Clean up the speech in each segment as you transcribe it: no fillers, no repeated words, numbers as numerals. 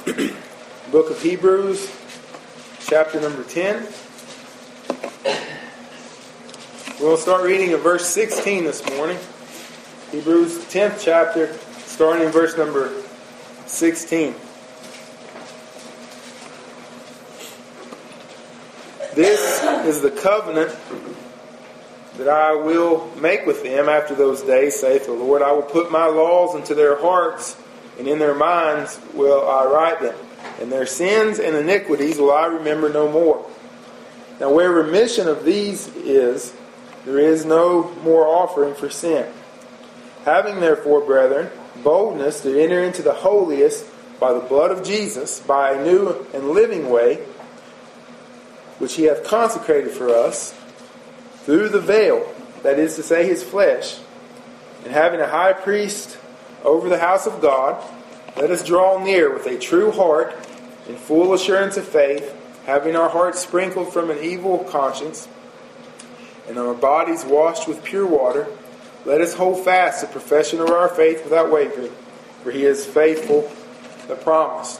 Book of Hebrews, chapter number 10. We'll start reading at verse 16 this morning. Hebrews 10th chapter, starting in verse number 16. This is the covenant that I will make with them after those days, saith the Lord. I will put my laws into their hearts, and in their minds will I write them. And their sins and iniquities will I remember no more. Now where remission of these is, there is no more offering for sin. Having therefore, brethren, boldness to enter into the holiest by the blood of Jesus, by a new and living way, which he hath consecrated for us, through the veil, that is to say, his flesh, and having a high priest over the house of God, let us draw near with a true heart, in full assurance of faith, having our hearts sprinkled from an evil conscience, and our bodies washed with pure water. Let us hold fast the profession of our faith without wavering, for he is faithful that promised.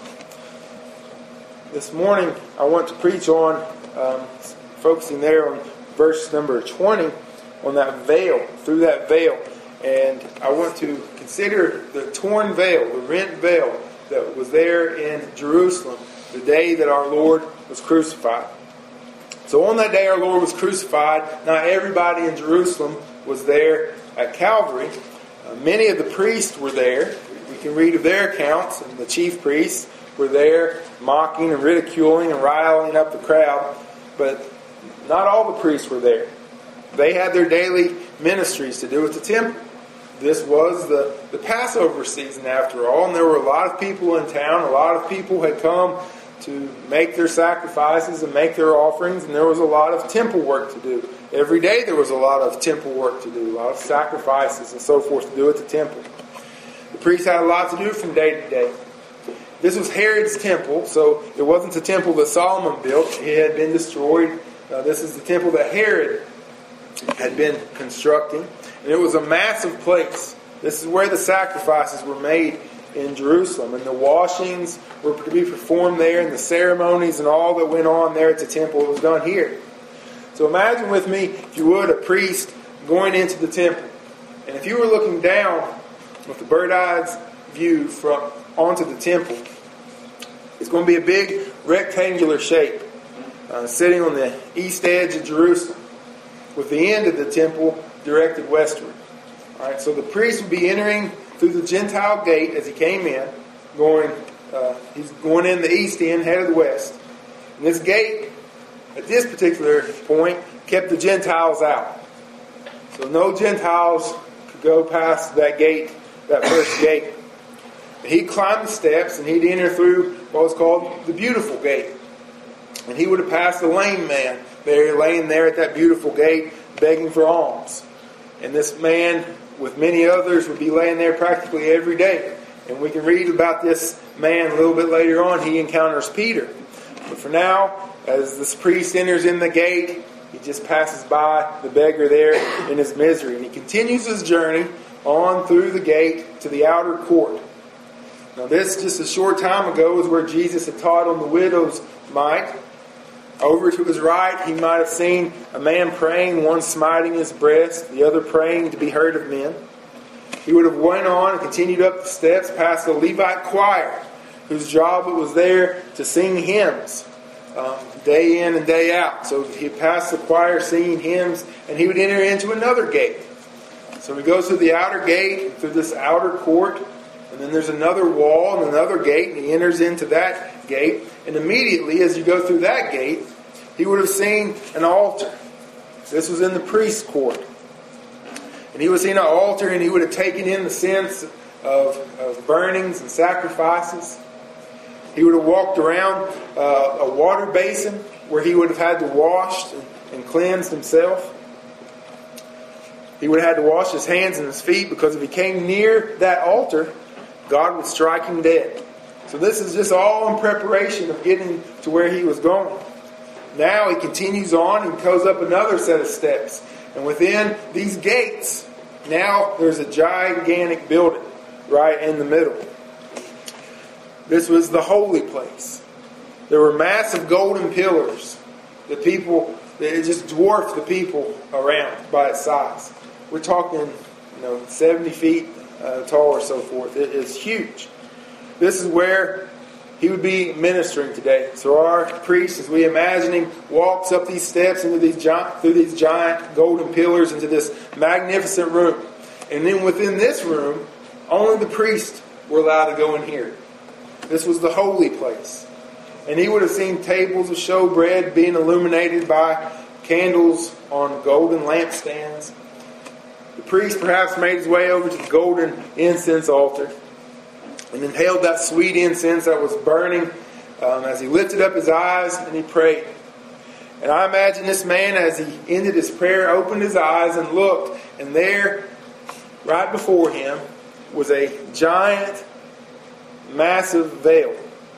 This morning I want to preach on, focusing there on verse number 20, on that veil, through that veil. And I want to consider the torn veil, the rent veil that was there in Jerusalem the day that our Lord was crucified. So on that day our Lord was crucified, not everybody in Jerusalem was there at Calvary. Many of the priests were there. We can read of their accounts, and the chief priests were there mocking and ridiculing and riling up the crowd. But not all the priests were there. They had their daily ministries to do with the temple. This was the Passover season after all, and there were a lot of people in town. A lot of people had come to make their sacrifices and make their offerings, and there was a lot of temple work to do. Every day there was a lot of temple work to do, a lot of sacrifices and so forth to do at the temple. The priests had a lot to do from day to day. This was Herod's temple, so it wasn't the temple that Solomon built. It had been destroyed. This is the temple that Herod had been constructing. And it was a massive place. This is where the sacrifices were made in Jerusalem. And the washings were to be performed there, and the ceremonies and all that went on there at the temple, it was done here. So imagine with me, if you would, a priest going into the temple. And if you were looking down with the bird-eye view onto the temple, it's going to be a big rectangular shape sitting on the east edge of Jerusalem, with the end of the temple directed westward. All right, so the priest would be entering through the Gentile gate as he came in, he's going in the east end, headed west. And this gate, at this particular point, kept the Gentiles out. So no Gentiles could go past that gate, that first gate. He'd climb the steps and he'd enter through what was called the Beautiful Gate. And he would have passed a lame man there, laying there at that beautiful gate, begging for alms. And this man, with many others, would be laying there practically every day. And we can read about this man a little bit later on. He encounters Peter. But for now, as this priest enters in the gate, he just passes by the beggar there in his misery. And he continues his journey on through the gate to the outer court. Now this, just a short time ago, is where Jesus had taught on the widow's mite. Over to his right, he might have seen a man praying, one smiting his breast, the other praying to be heard of men. He would have went on and continued up the steps past the Levite choir, whose job it was there to sing hymns day in and day out. So he passed the choir singing hymns, and he would enter into another gate. So he goes through the outer gate, through this outer court, and then there's another wall and another gate, and he enters into that gate. And immediately, as you go through that gate, he would have seen an altar. This was in the priest's court. And he would have seen an altar, and he would have taken in the sense of burnings and sacrifices. He would have walked around a water basin where he would have had to wash and cleanse himself. He would have had to wash his hands and his feet, because if he came near that altar, God would strike him dead. So this is just all in preparation of getting to where he was going. Now he continues on and goes up another set of steps. And within these gates, now there's a gigantic building right in the middle. This was the holy place. There were massive golden pillars. It just dwarfed the people around by its size. We're talking, 70 feet tall or so forth. It is huge. This is where he would be ministering today. So our priest, as we imagine him, walks up these steps through these giant golden pillars into this magnificent room. And then within this room, only the priests were allowed to go in here. This was the holy place. And he would have seen tables of showbread being illuminated by candles on golden lampstands. The priest perhaps made his way over to the golden incense altar and inhaled that sweet incense that was burning as he lifted up his eyes and he prayed. And I imagine this man, as he ended his prayer, opened his eyes and looked, and there, right before him, was a giant, massive veil.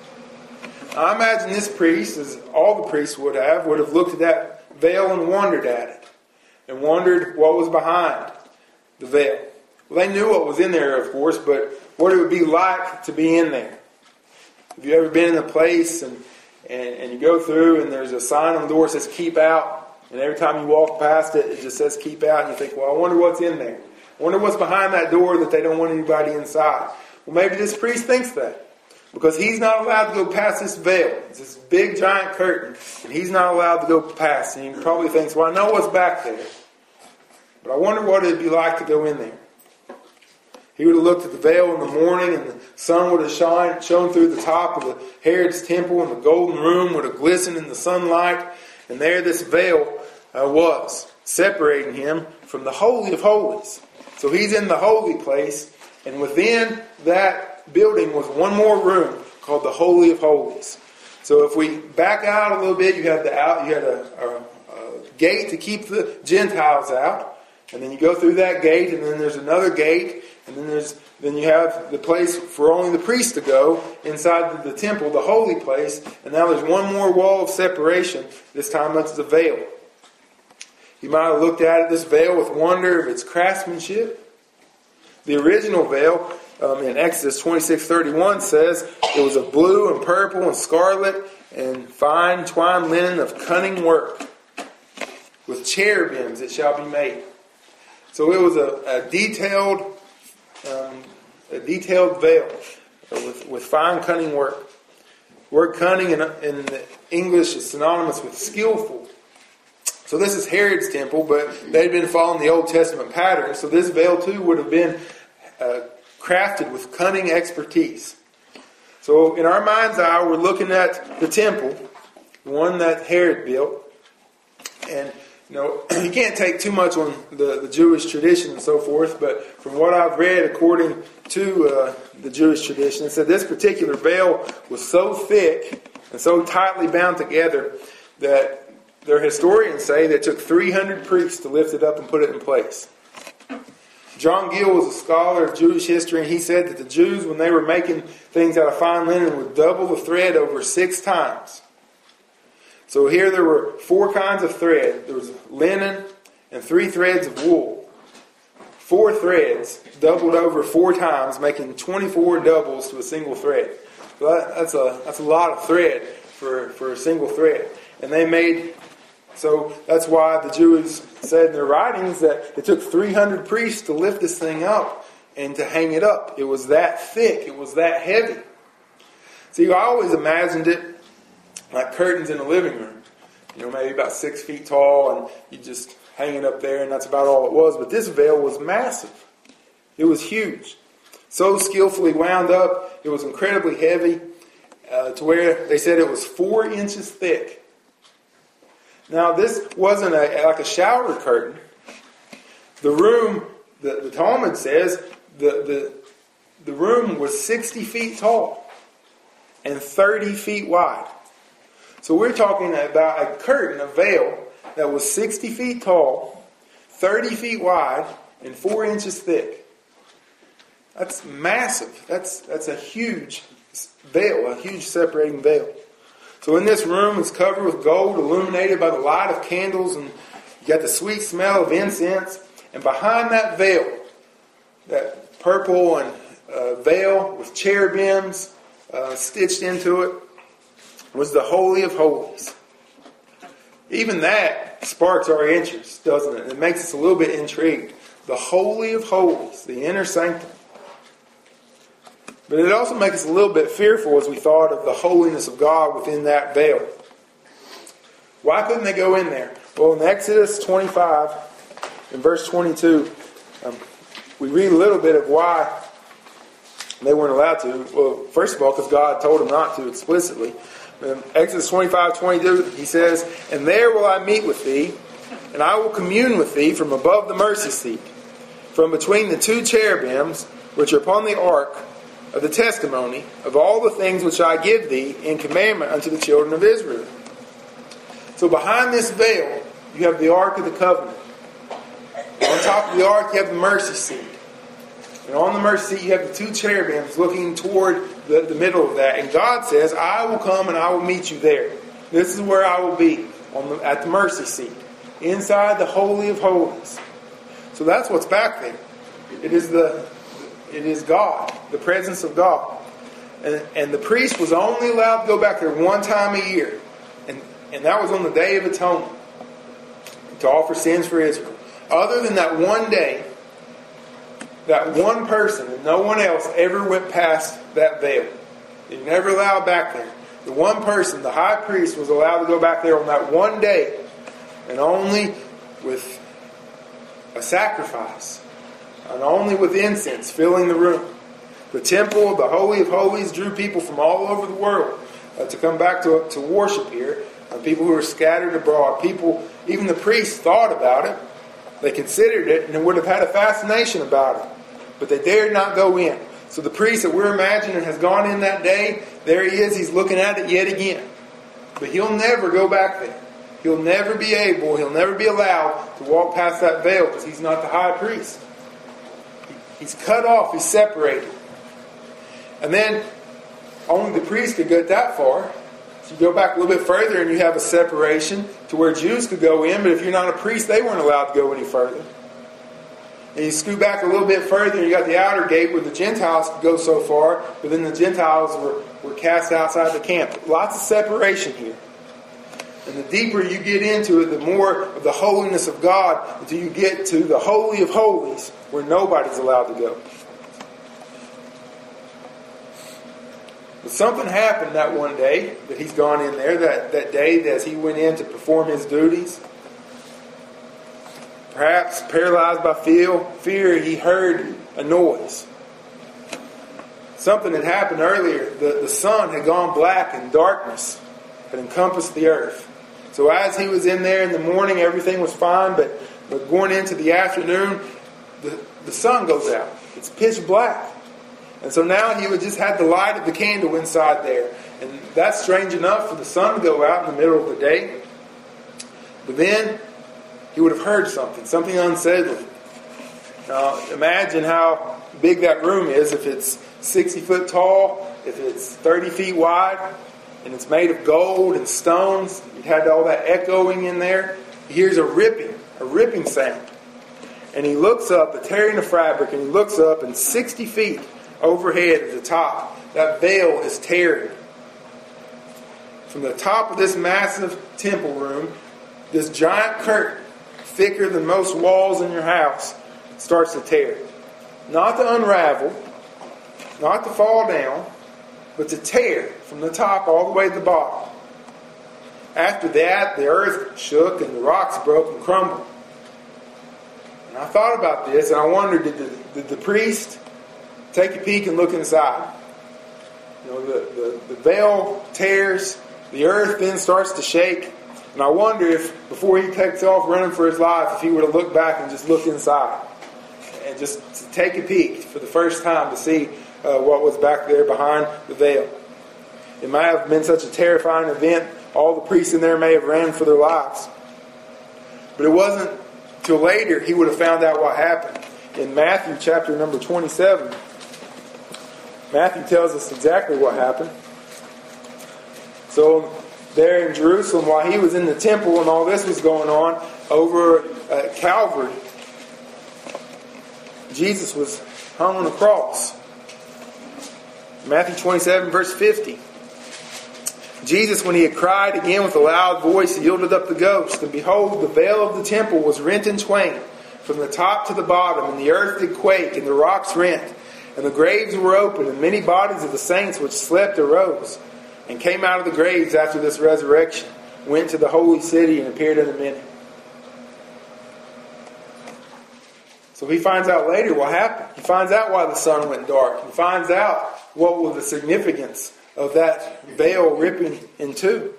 I imagine this priest, as all the priests would have looked at that veil and wondered at it. And wondered what was behind the veil. Well, they knew what was in there, of course, but what it would be like to be in there. Have you ever been in a place and you go through and there's a sign on the door that says keep out, and every time you walk past it, it just says keep out, and you think, well, I wonder what's in there. I wonder what's behind that door that they don't want anybody inside. Well, maybe this priest thinks that. Because he's not allowed to go past this veil. It's this big giant curtain. And he's not allowed to go past. And he probably thinks, well, I know what's back there. But I wonder what it would be like to go in there. He would have looked at the veil in the morning, and the sun would have shone through the top of the Herod's temple, and the golden room would have glistened in the sunlight. And there this veil was, separating him from the Holy of Holies. So he's in the holy place, and within that building was one more room called the Holy of Holies. So if we back out a little bit, you had a gate to keep the Gentiles out, and then you go through that gate, and then there's another gate, and then you have the place for only the priests to go inside the temple, the holy place, and now there's one more wall of separation. This time that's the veil. You might have looked at this veil with wonder of its craftsmanship. The original veil in Exodus 26:31 says it was of blue and purple and scarlet and fine twined linen of cunning work. With cherubims it shall be made. So it was a detailed veil with fine cunning work. The word cunning in English is synonymous with skillful. So this is Herod's temple, but they'd been following the Old Testament pattern. So this veil too would have been crafted with cunning expertise. So in our mind's eye, we're looking at the temple, the one that Herod built. And you can't take too much on the Jewish tradition and so forth, but from what I've read according to the Jewish tradition, it said this particular veil was so thick and so tightly bound together that their historians say that it took 300 priests to lift it up and put it in place. John Gill was a scholar of Jewish history, and he said that the Jews, when they were making things out of fine linen, would double the thread over 6 times. So here there were 4 kinds of thread. There was linen and 3 threads of wool. 4 threads doubled over 4 times, making 24 doubles to a single thread. So that's a lot of thread for a single thread. And so that's why the Jews said in their writings that it took 300 priests to lift this thing up and to hang it up. It was that thick. It was that heavy. See, I always imagined it like curtains in a living room. Maybe about 6 feet tall, and you just hang it up there, and that's about all it was. But this veil was massive. It was huge. So skillfully wound up, it was incredibly heavy, to where they said it was 4 inches thick. Now, this wasn't like a shower curtain. The room, the Talmud says, the room was 60 feet tall and 30 feet wide. So we're talking about a curtain, a veil, that was 60 feet tall, 30 feet wide, and 4 inches thick. That's massive. That's a huge veil, a huge separating veil. So in this room, it's covered with gold, illuminated by the light of candles, and you got the sweet smell of incense. And behind that veil, that purple and veil with cherubims stitched into it was the Holy of Holies. Even that sparks our interest, doesn't it? It makes us a little bit intrigued. The Holy of Holies, the inner sanctum. But it also makes us a little bit fearful as we thought of the holiness of God within that veil. Why couldn't they go in there? Well, in Exodus 25, in verse 22, we read a little bit of why they weren't allowed to. Well, first of all, because God told them not to explicitly. In Exodus 25:22, he says, "And there will I meet with thee, and I will commune with thee from above the mercy seat, from between the two cherubims which are upon the ark of the testimony of all the things which I give thee in commandment unto the children of Israel." So behind this veil, you have the Ark of the Covenant. On top of the Ark, you have the mercy seat. And on the mercy seat, you have the two cherubims looking toward the middle of that. And God says, "I will come and I will meet you there." This is where I will be, at the mercy seat, inside the Holy of Holies. So that's what's back there. It is God, the presence of God. And the priest was only allowed to go back there one time a year. And that was on the Day of Atonement, to offer sins for Israel. Other than that one day, that one person and no one else ever went past that veil. They were never allowed back there. The one person, the high priest, was allowed to go back there on that one day, and only with a sacrifice, and only with incense filling the room. The temple, the Holy of Holies, drew people from all over the world to come back to worship here. People who were scattered abroad. People, even the priests thought about it. They considered it and would have had a fascination about it. But they dared not go in. So the priest that we're imagining has gone in that day. There he is. He's looking at it yet again. But he'll never go back there. He'll never be allowed to walk past that veil because he's not the high priest. He's cut off. He's separated. And then only the priest could get that far. So you go back a little bit further and you have a separation to where Jews could go in, but if you're not a priest, they weren't allowed to go any further. And you scoot back a little bit further and you got the outer gate where the Gentiles could go so far, but then the Gentiles were cast outside the camp. Lots of separation here. And the deeper you get into it, the more of the holiness of God until you get to the Holy of Holies where nobody's allowed to go. But something happened that one day that he's gone in there, that day as he went in to perform his duties. Perhaps paralyzed by fear, he heard a noise. Something had happened earlier. The sun had gone black and darkness had encompassed the earth. So as he was in there in the morning, everything was fine, but going into the afternoon, the sun goes out. It's pitch black. And so now he would just have the light of the candle inside there. And that's strange enough for the sun to go out in the middle of the day. But then he would have heard something unsettling. Now imagine how big that room is. If it's 60 foot tall, if it's 30 feet wide, and it's made of gold and stones, you'd had all that echoing in there. He hears a ripping sound. And he looks up, the tearing of fabric, and he looks up, and 60 feet overhead at the top, that veil is tearing. From the top of this massive temple room, this giant curtain, thicker than most walls in your house, starts to tear. Not to unravel, not to fall down, but to tear from the top all the way to the bottom. After that, the earth shook and the rocks broke and crumbled. And I thought about this and I wondered, did the priest take a peek and look inside? You know, the veil tears, the earth then starts to shake, and I wonder if before he takes off running for his life, if he were to look back and just look inside and just to take a peek for the first time to see what was back there behind the veil. It might have been such a terrifying event, all the priests in there may have ran for their lives. But it wasn't till later he would have found out what happened. In Matthew chapter number 27, Matthew tells us exactly what happened. So there in Jerusalem, while he was in the temple and all this was going on, over at Calvary, Jesus was hung on a cross. Matthew 27, verse 50. Jesus, when he had cried again with a loud voice, yielded up the ghost. And behold, the veil of the temple was rent in twain, from the top to the bottom, and the earth did quake, and the rocks rent, and the graves were opened, and many bodies of the saints which slept arose, and came out of the graves after this resurrection, went to the holy city, and appeared unto many. So he finds out later what happened. He finds out why the sun went dark. He finds out what was the significance of that veil ripping in two.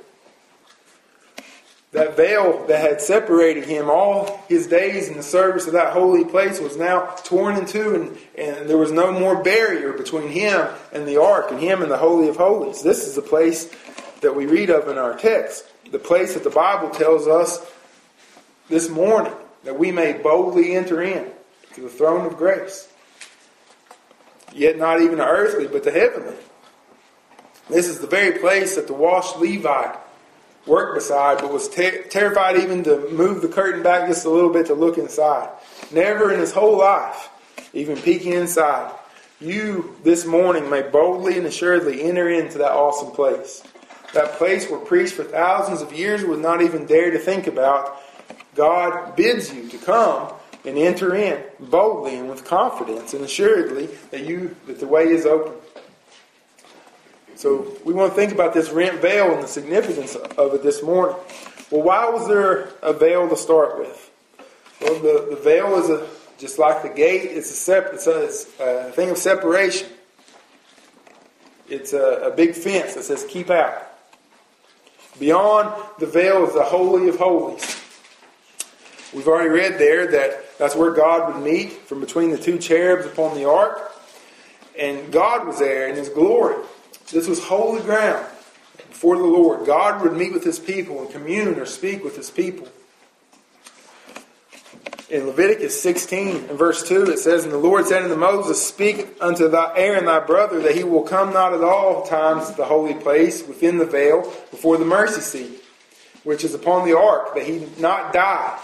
That veil that had separated him all his days in the service of that holy place was now torn in two, and there was no more barrier between him and the ark, and him and the Holy of Holies. This is the place that we read of in our text. The place that the Bible tells us this morning that we may boldly enter in to the throne of grace. Yet not even the earthly, but the heavenly. This is the very place that the washed Levite worked beside, but was terrified even to move the curtain back just a little bit to look inside. Never in his whole life, even peeking inside. You, this morning, may boldly and assuredly enter into that awesome place. That place where priests for thousands of years would not even dare to think about. God bids you to come and enter in boldly and with confidence and assuredly that the way is open. So we want to think about this rent veil and the significance of it this morning. Well, why was there a veil to start with? Well, the veil is just like the gate. It's a thing of separation. It's a big fence that says keep out. Beyond the veil is the Holy of Holies. We've already read there that's where God would meet from between the two cherubs upon the ark. And God was there in His glory. This was holy ground before the Lord. God would meet with His people and commune or speak with His people. In Leviticus 16 and verse 2 it says, And the Lord said unto Moses, Speak unto Aaron thy brother, that he will come not at all times to the holy place within the veil before the mercy seat, which is upon the ark, that he not die.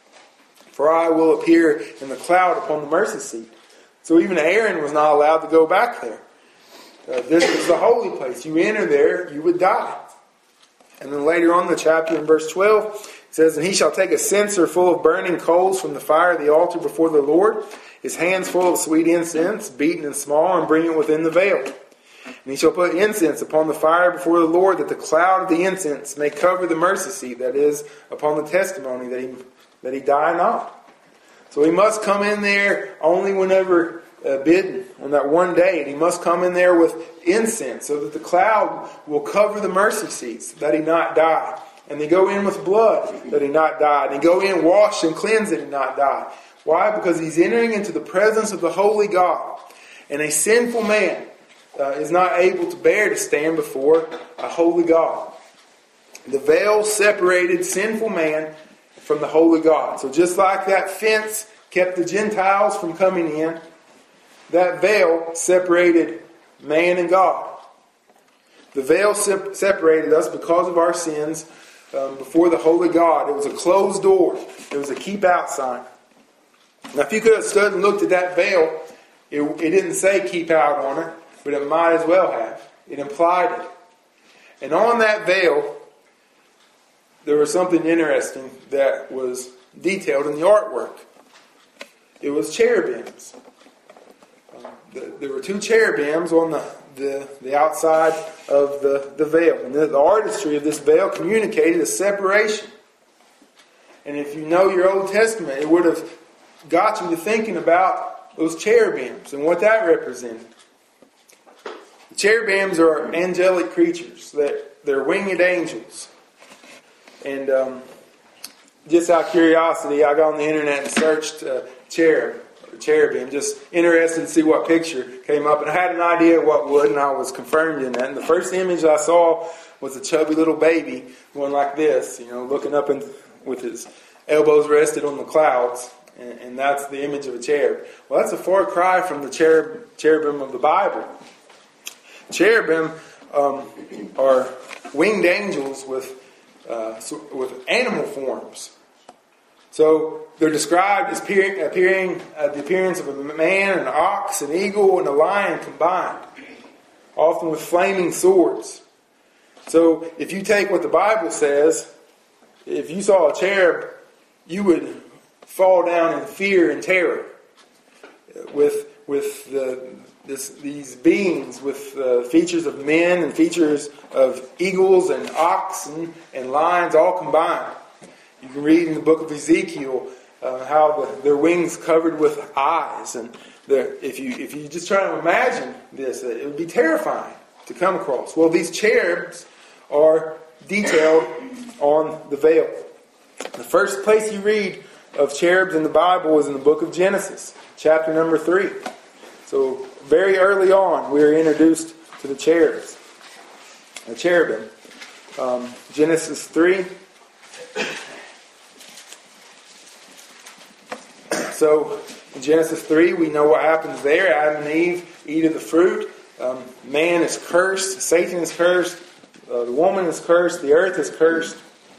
For I will appear in the cloud upon the mercy seat. So even Aaron was not allowed to go back there. This is the holy place. You enter there, you would die. And then later on in the chapter in verse 12, it says, And he shall take a censer full of burning coals from the fire of the altar before the Lord, his hands full of sweet incense, beaten and small, and bring it within the veil. And he shall put incense upon the fire before the Lord, that the cloud of the incense may cover the mercy seat, that is, upon the testimony that he die not. So he must come in there only whenever bidden on that one day, and he must come in there with incense so that the cloud will cover the mercy seats, that he not die. And they go in with blood, that he not die. And they go in washed and cleansed, that he not die. Why? Because he's entering into the presence of the holy God. And a sinful man is not able to bear to stand before a holy God. The veil separated sinful man from the holy God. So just like that fence kept the Gentiles from coming in, that veil separated man and God. The veil separated us because of our sins before the holy God. It was a closed door. It was a keep out sign. Now if you could have stood and looked at that veil, it didn't say keep out on it, but it might as well have. It implied it. And on that veil, there was something interesting that was detailed in the artwork. It was cherubims. There were two cherubims on the outside of the veil. And the artistry of this veil communicated a separation. And if you know your Old Testament, it would have got you to thinking about those cherubims and what that represented. The cherubims are angelic creatures. They're winged angels. And just out of curiosity, I got on the internet and searched cherubim, just interested to see what picture came up, and I had an idea what would, and I was confirmed in that. And the first image I saw was a chubby little baby going like this, looking up with his elbows rested on the clouds, and that's the image of a cherub. Well, that's a far cry from the cherubim of the Bible. Cherubim are winged angels with animal forms. So they're described as appearing the appearance of a man, an ox, an eagle, and a lion combined. often with flaming swords. So if you take what the Bible says, if you saw a cherub, you would fall down in fear and terror. With these beings with features of men and features of eagles and oxen and lions all combined. You can read in the book of Ezekiel how their wings covered with eyes, and if you just try to imagine this, it would be terrifying to come across. Well, these cherubs are detailed on the veil. The first place you read of cherubs in the Bible is in the book of Genesis, chapter number 3. So very early on, we are introduced to the cherubs, the cherubim. Genesis 3. So in Genesis 3, we know what happens there. Adam and Eve eat of the fruit. Man is cursed. Satan is cursed. The woman is cursed. The earth is cursed.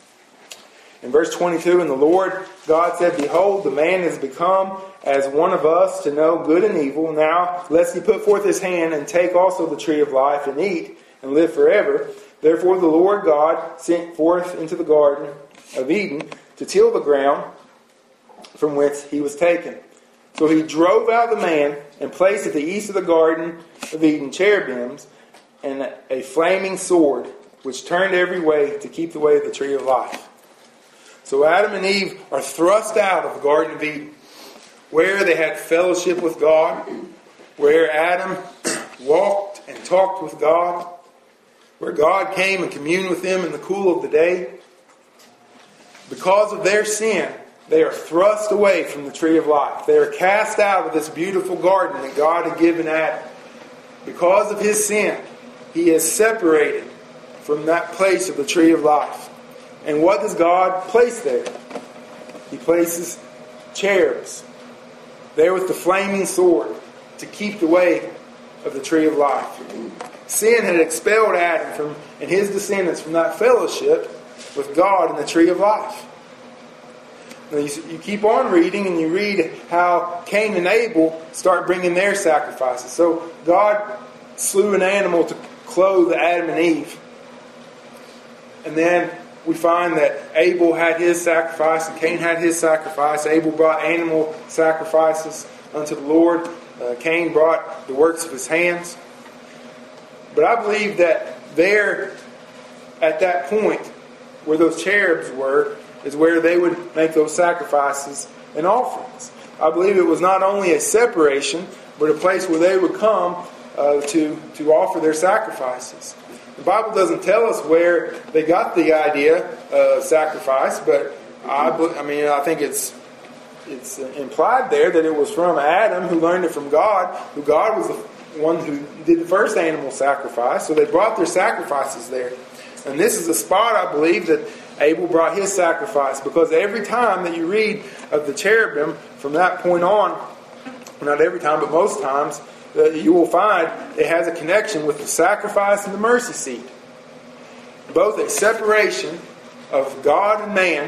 In verse 22, and the Lord God said, Behold, the man is become as one of us to know good and evil. Now, lest he put forth his hand and take also the tree of life and eat and live forever. Therefore the Lord God sent forth into the garden of Eden to till the ground from whence he was taken. So he drove out the man and placed at the east of the garden of Eden cherubims and a flaming sword, which turned every way to keep the way of the tree of life. So Adam and Eve are thrust out of the Garden of Eden, where they had fellowship with God, where Adam walked and talked with God, where God came and communed with them in the cool of the day. Because of their sin, they are thrust away from the tree of life. They are cast out of this beautiful garden that God had given Adam. Because of his sin, he is separated from that place of the tree of life. And what does God place there? He places cherubs there with the flaming sword to keep the way of the tree of life. Sin had expelled Adam and his descendants from that fellowship with God in the tree of life. Now you keep on reading and you read how Cain and Abel start bringing their sacrifices. So God slew an animal to clothe Adam and Eve. And then we find that Abel had his sacrifice and Cain had his sacrifice. Abel brought animal sacrifices unto the Lord. Cain brought the works of his hands. But I believe that there, at that point, where those cherubs were, is where they would make those sacrifices and offerings. I believe it was not only a separation, but a place where they would come to offer their sacrifices. The Bible doesn't tell us where they got the idea of sacrifice, but I think it's implied there that it was from Adam, who learned it from God, who God was the one who did the first animal sacrifice. So they brought their sacrifices there. And this is the spot, I believe, that Abel brought his sacrifice, because every time that you read of the cherubim from that point on, not every time, but most times, you will find it has a connection with the sacrifice and the mercy seat. Both a separation of God and man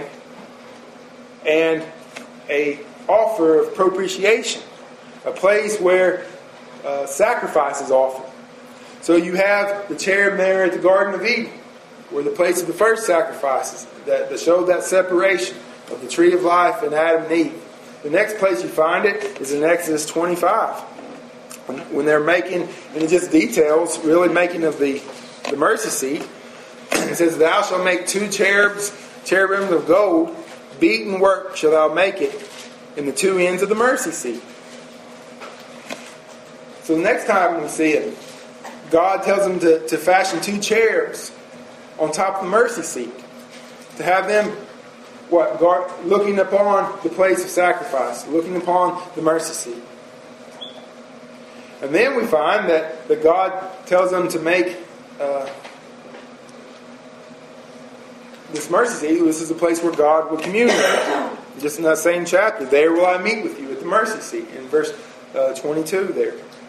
and a offer of propitiation, a place where sacrifice is offered. So you have the cherub there at the Garden of Eden, where the place of the first sacrifices that showed that separation of the tree of life and Adam and Eve. The next place you find it is in Exodus 25. When they're making, and it just details, really making of the mercy seat. It says, Thou shalt make 2 cherubims of gold, beaten work shalt thou make it, in the 2 ends of the mercy seat. So the next time we see it, God tells them to fashion 2 cherubs on top of the mercy seat, to have them looking upon the place of sacrifice, looking upon the mercy seat. And then we find that God tells them to make this mercy seat. This is a place where God will commune with them. Just in that same chapter, there will I meet with you at the mercy seat, in verse 22 there.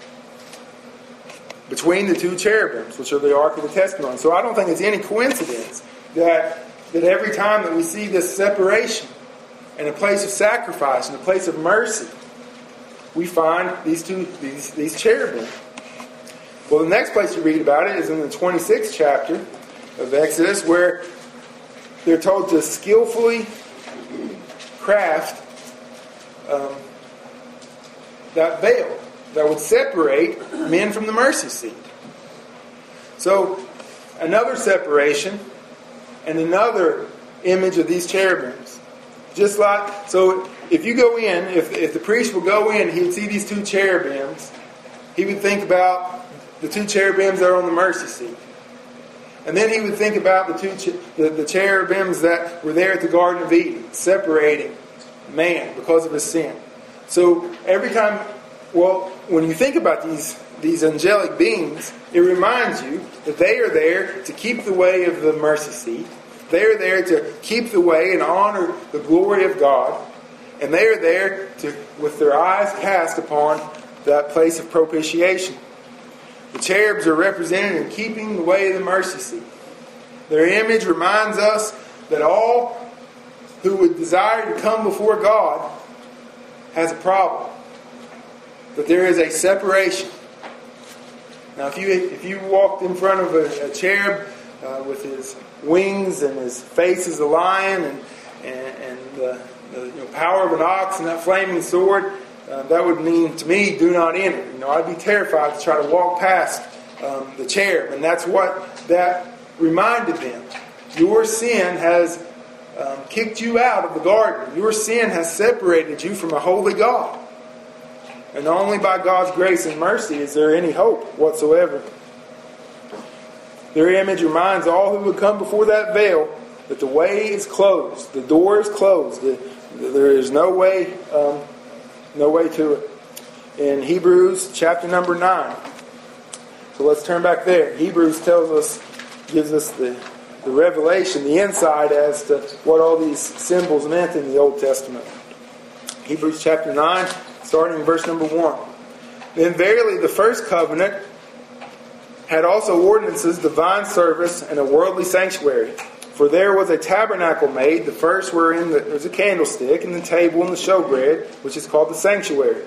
Between the 2 cherubims, which are the Ark of the Testimony. So I don't think it's any coincidence that every time that we see this separation and a place of sacrifice and a place of mercy, we find these cherubim. Well, the next place you read about it is in the 26th chapter of Exodus, where they're told to skillfully craft that veil that would separate men from the mercy seat. So, another separation and another image of these cherubims. Just like, so if you go in, if the priest would go in, he would see these two cherubims. He would think about the two cherubims that are on the mercy seat. And then he would think about the cherubims that were there at the Garden of Eden, separating man because of his sin. So every time, when you think about these angelic beings, it reminds you that they are there to keep the way of the mercy seat. They are there to keep the way and honor the glory of God. And they are there with their eyes cast upon that place of propitiation. The cherubs are represented in keeping the way of the mercy seat. Their image reminds us that all who would desire to come before God has a problem. That there is a separation. Now, if you walked in front of a cherub with his wings and his face as a lion and the power of an ox and that flaming sword, that would mean to me, do not enter. I'd be terrified to try to walk past the cherub, and that's what that reminded them. Your sin has kicked you out of the garden. Your sin has separated you from a holy God. And only by God's grace and mercy is there any hope whatsoever. Their image reminds all who would come before that veil that the way is closed. The door is closed. There is no way to it. In Hebrews chapter number 9. So let's turn back there. Hebrews gives us the revelation, the insight as to what all these symbols meant in the Old Testament. Hebrews chapter 9, starting in verse number 1. Then verily the first covenant had also ordinances, divine service, and a worldly sanctuary. For there was a tabernacle made, the first wherein there was a candlestick, and the table and the showbread, which is called the sanctuary.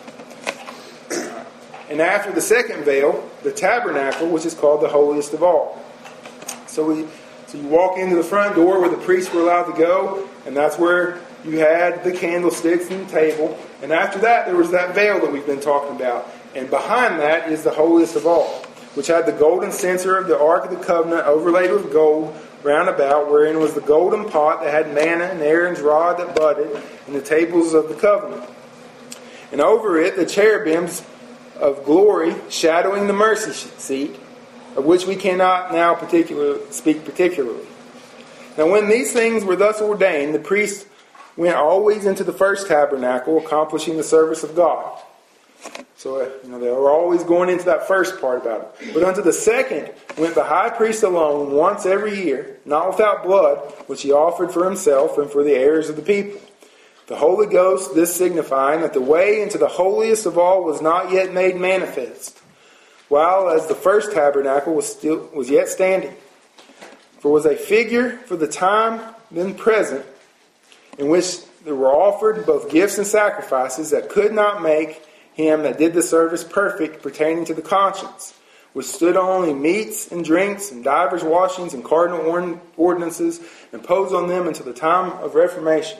And after the second veil, the tabernacle, which is called the holiest of all. So you walk into the front door where the priests were allowed to go, and that's where you had the candlesticks and the table. And after that, there was that veil that we've been talking about. And behind that is the holiest of all, which had the golden censer of the Ark of the Covenant overlaid with gold round about, wherein was the golden pot that had manna and Aaron's rod that budded, and the tables of the covenant. And over it the cherubims of glory shadowing the mercy seat, of which we cannot now speak particularly. Now when these things were thus ordained, the priests went always into the first tabernacle, accomplishing the service of God. So, they were always going into that first part about it. But unto the second went the high priest alone once every year, not without blood, which he offered for himself and for the heirs of the people. The Holy Ghost, this signifying that the way into the holiest of all was not yet made manifest, while as the first tabernacle was yet standing. For was a figure for the time then present, in which there were offered both gifts and sacrifices that could not make him that did the service perfect pertaining to the conscience, which stood on only meats and drinks and divers washings and cardinal ordinances, imposed on them until the time of Reformation.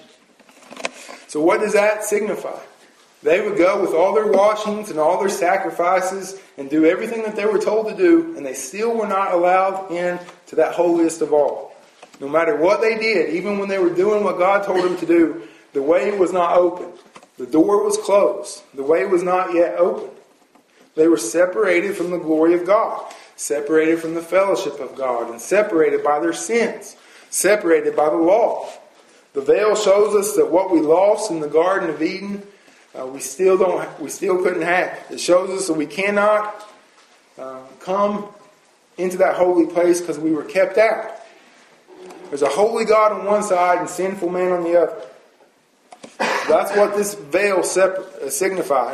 So what does that signify? They would go with all their washings and all their sacrifices and do everything that they were told to do, and they still were not allowed in to that holiest of all. No matter what they did, even when they were doing what God told them to do, the way was not open. The door was closed. The way was not yet open. They were separated from the glory of God, separated from the fellowship of God, and separated by their sins, separated by the law. The veil shows us that what we lost in the Garden of Eden, we still couldn't have. It shows us that we cannot come into that holy place because we were kept out. There's a holy God on one side and sinful man on the other. That's what this veil signified.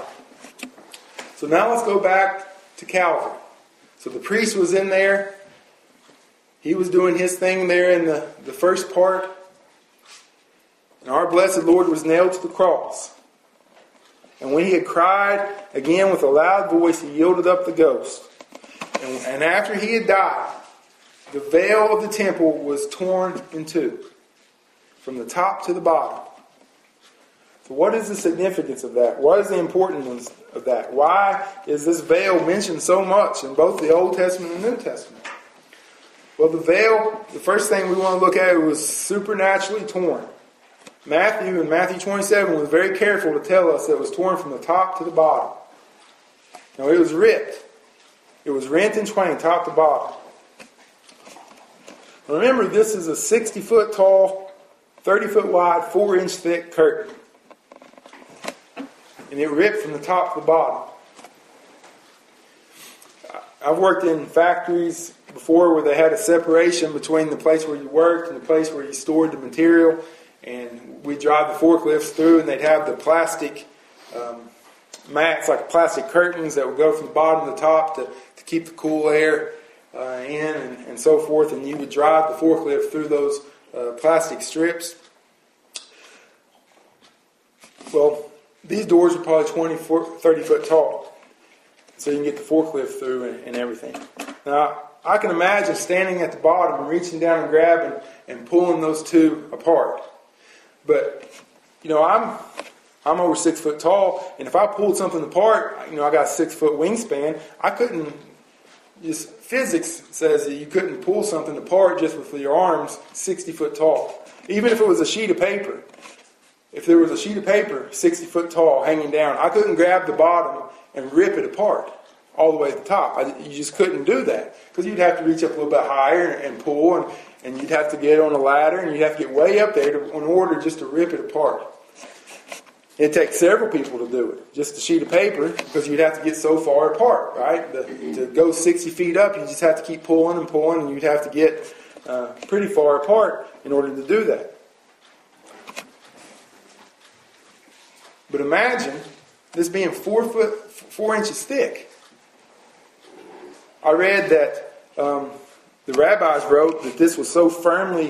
So now let's go back to Calvary. So the priest was in there. He was doing his thing there in the first part. And our blessed Lord was nailed to the cross. And when he had cried again with a loud voice, he yielded up the ghost. And after he had died, the veil of the temple was torn in two, from the top to the bottom. So what is the significance of that? What is the importance of that? Why is this veil mentioned so much in both the Old Testament and New Testament? Well, the veil, the first thing we want to look at, was supernaturally torn. Matthew, in Matthew 27, was very careful to tell us that it was torn from the top to the bottom. Now, it was ripped. It was rent in twain, top to bottom. Remember, this is a 60-foot tall, 30-foot wide, 4-inch thick curtain. And it ripped from the top to the bottom. I've worked in factories before where they had a separation between the place where you worked and the place where you stored the material. And we'd drive the forklifts through, and they'd have the plastic mats, like plastic curtains that would go from the bottom to the top to keep the cool air in and so forth. And you would drive the forklift through those plastic strips. Well, these doors are probably 30 foot tall, so you can get the forklift through and everything. Now, I can imagine standing at the bottom and reaching down and grabbing and pulling those two apart. But, I'm over 6 foot tall, and if I pulled something apart, I got a 6 foot wingspan, I couldn't, just physics says that you couldn't pull something apart just with your arms 60 foot tall. Even if it was a sheet of paper. If there was a sheet of paper 60 foot tall hanging down, I couldn't grab the bottom and rip it apart all the way to the top. You just couldn't do that, because you'd have to reach up a little bit higher and pull, and you'd have to get on a ladder, and you'd have to get way up there in order just to rip it apart. It takes several people to do it. Just a sheet of paper, because you'd have to get so far apart, right? To go 60 feet up, you just have to keep pulling, and you'd have to get pretty far apart in order to do that. But imagine this being 4 inches thick. I read that the rabbis wrote that this was so firmly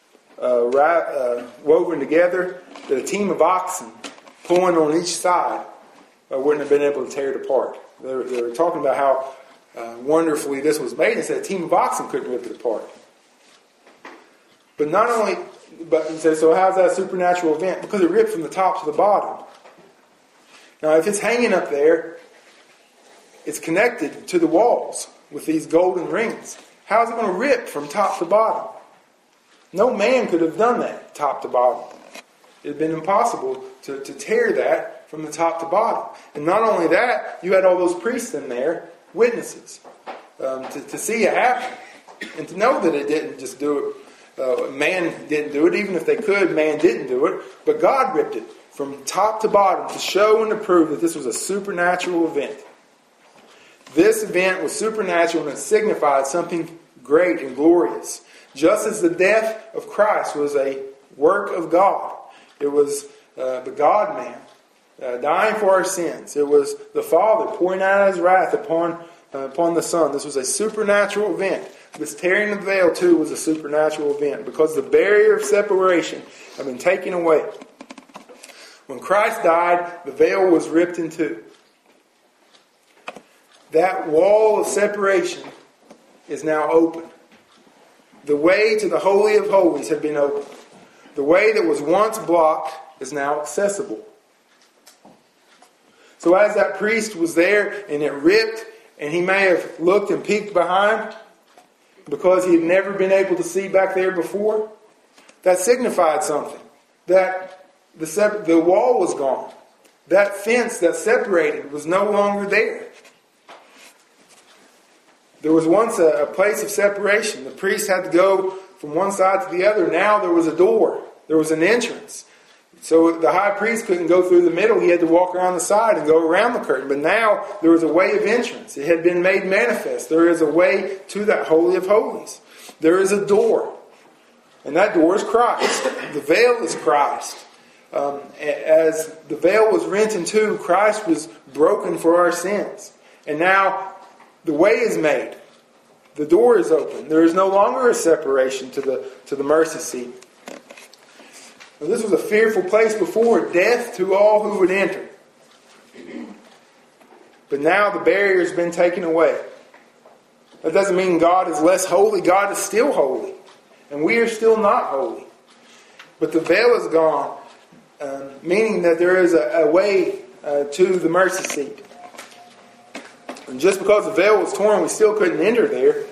woven together that a team of oxen pulling on each side wouldn't have been able to tear it apart. They were talking about how wonderfully this was made. They said a team of oxen couldn't rip it apart. But he said, so how's that a supernatural event? Because it ripped from the top to the bottom. Now, if it's hanging up there, it's connected to the walls with these golden rings. How's it going to rip from top to bottom? No man could have done that, top to bottom. It had been impossible to tear that from the top to bottom. And not only that, you had all those priests in there, witnesses, to see it happen. And to know that it didn't just do it. Man didn't do it. Even if they could, man didn't do it. But God ripped it from top to bottom to show and to prove that this was a supernatural event. This event was supernatural, and it signified something great and glorious. Just as the death of Christ was a work of God. It was the God-man dying for our sins. It was the Father pouring out His wrath upon the Son. This was a supernatural event. This tearing of the veil, too, was a supernatural event, because the barrier of separation had been taken away. When Christ died, the veil was ripped in two. That wall of separation is now open. The way to the Holy of Holies had been opened. The way that was once blocked is now accessible. So as that priest was there and it ripped, and he may have looked and peeked behind because he had never been able to see back there before, that signified something. That the wall was gone. That fence that separated was no longer there. There was once a place of separation. The priest had to go from one side to the other. Now there was a door. There was an entrance. So the high priest couldn't go through the middle. He had to walk around the side and go around the curtain. But now there was a way of entrance. It had been made manifest. There is a way to that Holy of Holies. There is a door. And that door is Christ. The veil is Christ. As the veil was rent in two, Christ was broken for our sins. And now the way is made. The door is open. There is no longer a separation to the mercy seat. Now, this was a fearful place before, death to all who would enter. But now the barrier has been taken away. That doesn't mean God is less holy. God is still holy. And we are still not holy. But the veil is gone, meaning that there is a way to the mercy seat. And just because the veil was torn, we still couldn't enter there.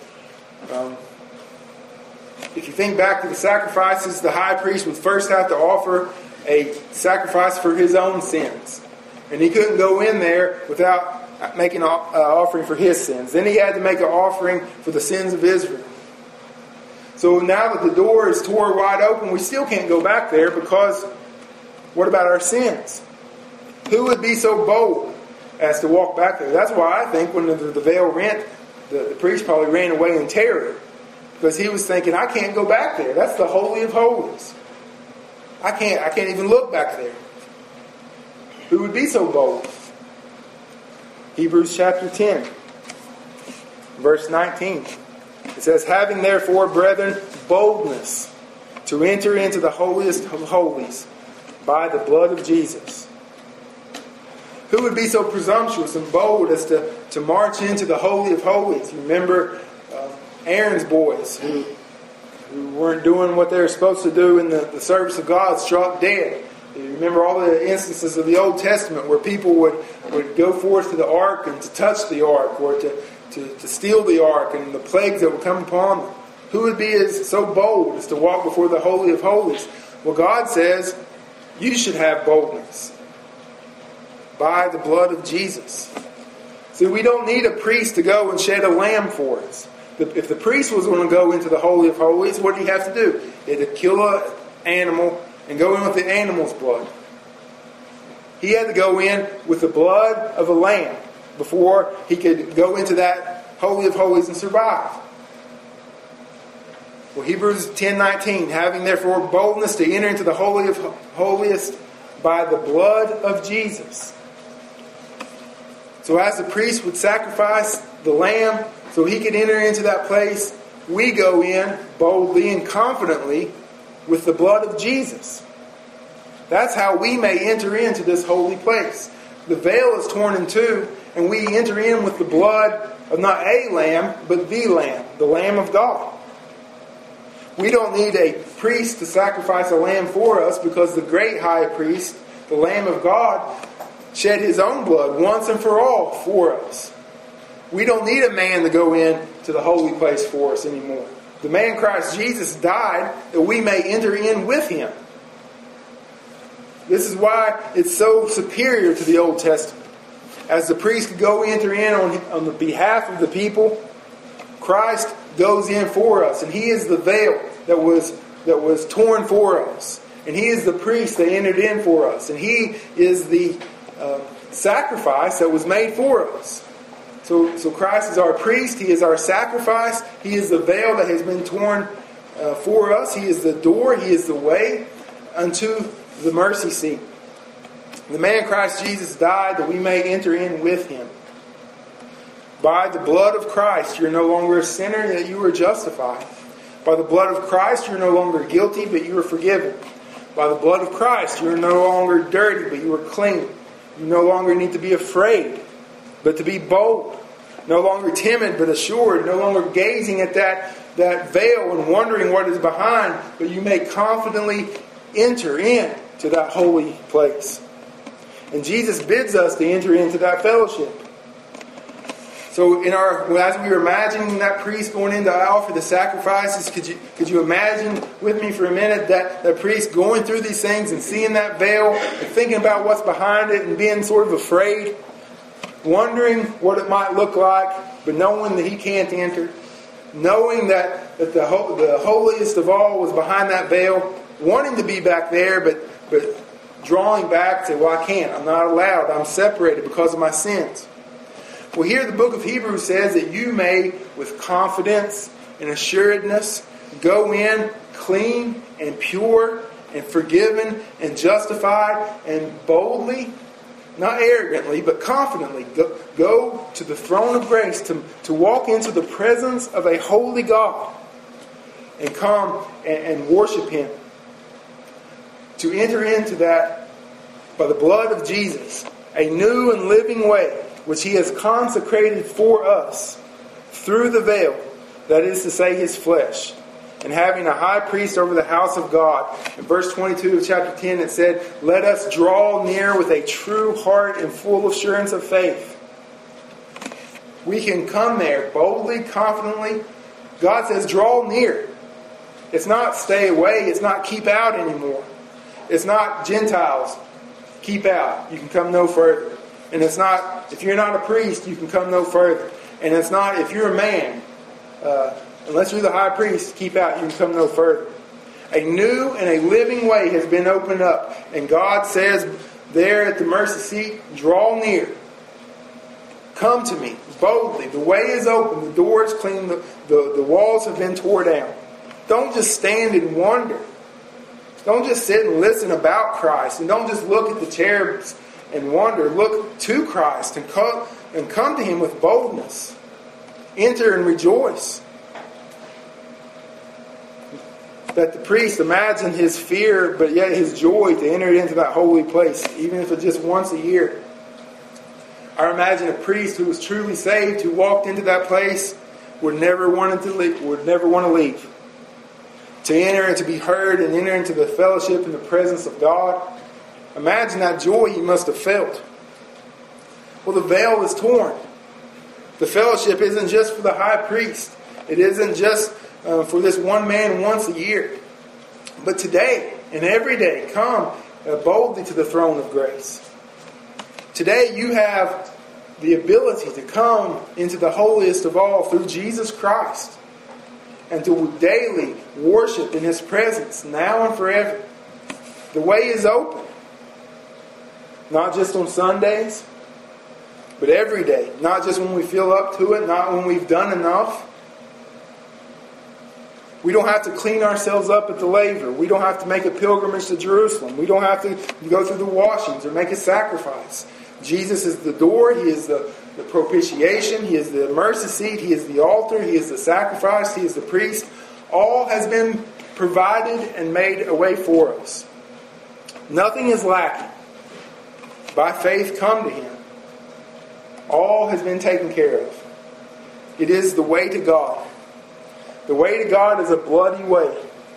If you think back to the sacrifices, the high priest would first have to offer a sacrifice for his own sins. And he couldn't go in there without making an offering for his sins. Then he had to make an offering for the sins of Israel. So now that the door is torn wide open, we still can't go back there, because what about our sins? Who would be so bold as to walk back there? That's why I think when the veil rent, the priest probably ran away in terror, because he was thinking, I can't go back there. That's the Holy of Holies. I can't even look back there. Who would be so bold? Hebrews chapter 10, verse 19. It says, having therefore, brethren, boldness to enter into the holiest of holies by the blood of Jesus. Who would be so presumptuous and bold as to march into the Holy of Holies? You remember Aaron's boys who weren't doing what they were supposed to do in the service of God, struck dead. You remember all the instances of the Old Testament where people would go forth to the ark and to touch the ark, or to steal the ark, and the plagues that would come upon them. Who would be so bold as to walk before the Holy of Holies? Well, God says you should have boldness by the blood of Jesus. See, we don't need a priest to go and shed a lamb for us. If the priest was going to go into the Holy of Holies, what did he have to do? He had to kill an animal and go in with the animal's blood. He had to go in with the blood of a lamb before he could go into that Holy of Holies and survive. Well, Hebrews 10:19, having therefore boldness to enter into the Holy of Holiest by the blood of Jesus. So as the priest would sacrifice the lamb so he could enter into that place, we go in boldly and confidently with the blood of Jesus. That's how we may enter into this holy place. The veil is torn in two, and we enter in with the blood of not a lamb, but the Lamb of God. We don't need a priest to sacrifice a lamb for us, because the great high priest, the Lamb of God, shed his own blood once and for all for us. We don't need a man to go in to the holy place for us anymore. The man Christ Jesus died that we may enter in with him. This is why it's so superior to the Old Testament. As the priest could go enter in on the behalf of the people, Christ goes in for us, and he is the veil that was torn for us, and he is the priest that entered in for us, and he is the sacrifice that was made for us. So Christ is our priest, he is our sacrifice, he is the veil that has been torn for us, he is the door, he is the way unto the mercy seat. The man Christ Jesus died that we may enter in with him. By the blood of Christ, you're no longer a sinner, that you are justified. By the blood of Christ, you're no longer guilty, but you are forgiven. By the blood of Christ, you're no longer dirty, but you are clean. You no longer need to be afraid, but to be bold. No longer timid, but assured. No longer gazing at that veil and wondering what is behind, but you may confidently enter in to that holy place. And Jesus bids us to enter into that fellowship. So as we were imagining that priest going in to offer the sacrifices, could you imagine with me for a minute that priest going through these things and seeing that veil and thinking about what's behind it and being sort of afraid, wondering what it might look like, but knowing that he can't enter, knowing that the holiest of all was behind that veil, wanting to be back there, but drawing back, say, well, I can't, I'm not allowed, I'm separated because of my sins. Well, here the book of Hebrews says that you may, with confidence and assuredness, go in clean and pure and forgiven and justified and boldly, not arrogantly, but confidently, go to the throne of grace to walk into the presence of a holy God and come and worship him. To enter into that by the blood of Jesus, a new and living way, which he has consecrated for us through the veil, that is to say, his flesh, and having a high priest over the house of God. In verse 22 of chapter 10 it said, let us draw near with a true heart and full assurance of faith. We can come there boldly, confidently. God says, draw near. It's not stay away. It's not keep out anymore. It's not Gentiles, keep out. You can come no further. And it's not, if you're not a priest, you can come no further. And it's not, if you're a man, unless you're the high priest, keep out. You can come no further. A new and a living way has been opened up. And God says there at the mercy seat, draw near. Come to me boldly. The way is open. The door is clean. The walls have been torn down. Don't just stand and wonder. Don't just sit and listen about Christ. And don't just look at the cherubs and wonder. Look to Christ and come to Him with boldness. Enter and rejoice. That the priest, imagine his fear, but yet his joy to enter into that holy place, even if it's just once a year. I imagine a priest who was truly saved, who walked into that place, would never want to leave. To enter and to be heard and enter into the fellowship and the presence of God. Imagine that joy he must have felt. Well, the veil is torn. The fellowship isn't just for the high priest. It isn't just for this one man once a year. But today and every day, come boldly to the throne of grace. Today you have the ability to come into the holiest of all through Jesus Christ. And to daily worship in His presence, now and forever. The way is open. Not just on Sundays, but every day. Not just when we feel up to it, not when we've done enough. We don't have to clean ourselves up at the laver. We don't have to make a pilgrimage to Jerusalem. We don't have to go through the washings or make a sacrifice. Jesus is the door. He is the propitiation. He is the mercy seat. He is the altar. He is the sacrifice. He is the priest. All has been provided and made a way for us. Nothing is lacking. By faith, come to Him. All has been taken care of. It is the way to God. The way to God is a bloody way.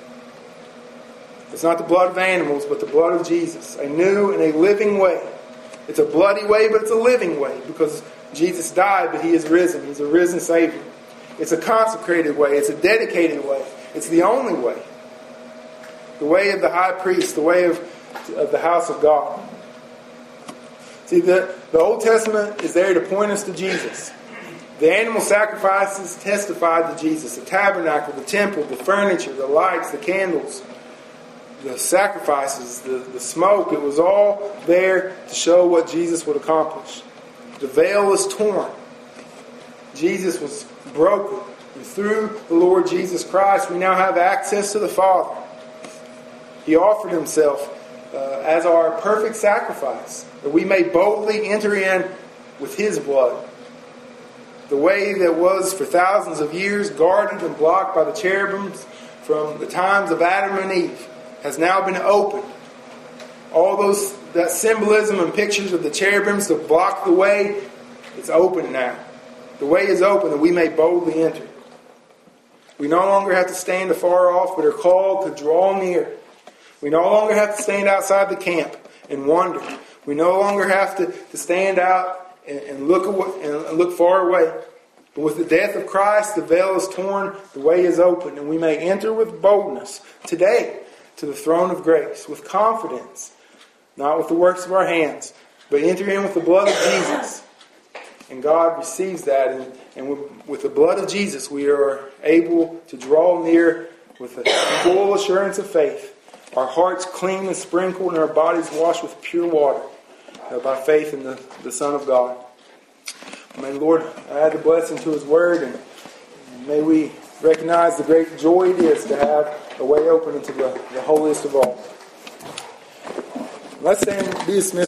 It's not the blood of animals, but the blood of Jesus. A new and a living way. It's a bloody way, but it's a living way. Because Jesus died, but He is risen. He's a risen Savior. It's a consecrated way. It's a dedicated way. It's the only way. The way of the high priest. The way of the house of God. See, the Old Testament is there to point us to Jesus. The animal sacrifices testified to Jesus. The tabernacle, the temple, the furniture, the lights, the candles, the sacrifices, the smoke. It was all there to show what Jesus would accomplish. The veil was torn. Jesus was broken. And through the Lord Jesus Christ, we now have access to the Father. He offered Himself as our perfect sacrifice, that we may boldly enter in with His blood. The way that was for thousands of years guarded and blocked by the cherubims from the times of Adam and Eve has now been opened. All that symbolism and pictures of the cherubims to block the way, it's open now. The way is open that we may boldly enter. We no longer have to stand afar off, but are called to draw near. We no longer have to stand outside the camp and wonder. We no longer have to stand out and look far away. But with the death of Christ, the veil is torn, the way is open, and we may enter with boldness today to the throne of grace, with confidence, not with the works of our hands, but enter in with the blood of Jesus. And God receives that, and with the blood of Jesus, we are able to draw near with a full assurance of faith, our hearts clean and sprinkled, and our bodies washed with pure water. By faith in the Son of God. May the Lord add the blessing to His Word, and may we recognize the great joy it is to have a way open into the holiest of all. Let's stand and be dismissed.